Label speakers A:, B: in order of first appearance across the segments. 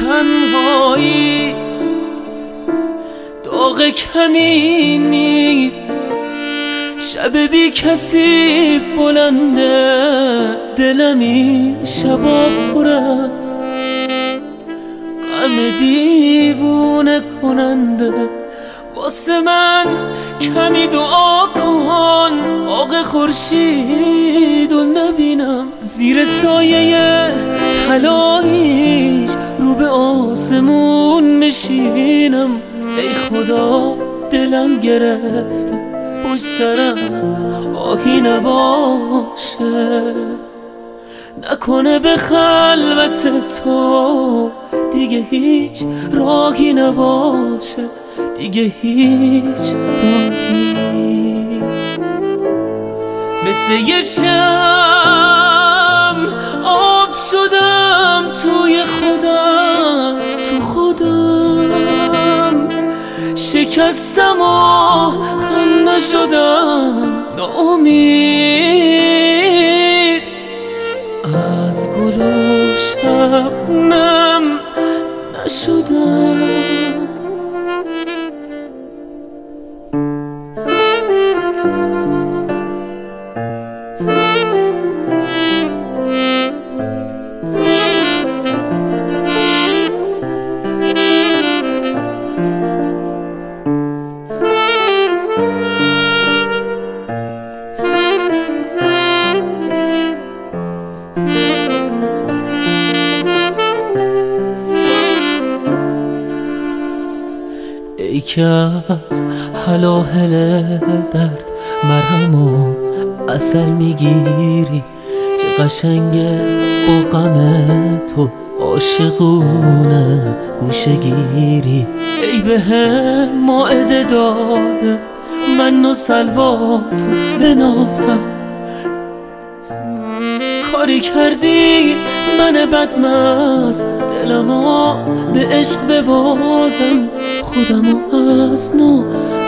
A: تنهایی داغ کمی نیست، شب بی کسی بلنده، دلمی شبا پر است غم دیوونه کننده. واسه من کمی دعا کن، آق خورشیدو نبینم زیر سایه طلاییش، رو به آسمون نشینم. ای خدا دلم گرفته پشت سرم آهی نباشه، نکنه به خلوت تو دیگه هیچ راهی نباشه، دیگه هیچ راهی. مثل یه شم آب شدم توی خودم، تو خودم شکستم و خنده شدم، ناامید از گل و شبنم نشدم. ای که از هلاهل درد مرهم و عسل میگیری، چه قشنگه با غم تو عاشقونه گوشه گیری. ای بهم مائده داده من و سلوا تو بنازم، کاری کردی من بدمست دلمو به عشق ببازم، خودمو از نو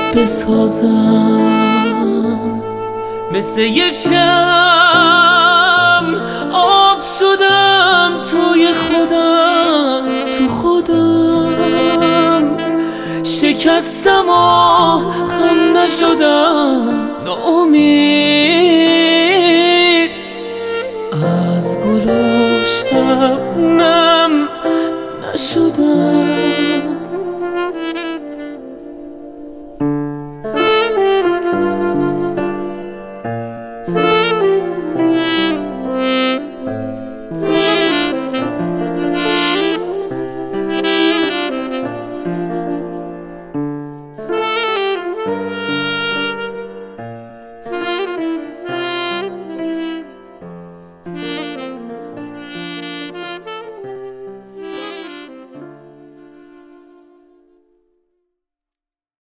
A: بسازم. مثل یه شم آب شدم توی خودم، تو خودم شکستم و خم نشدم، ناامید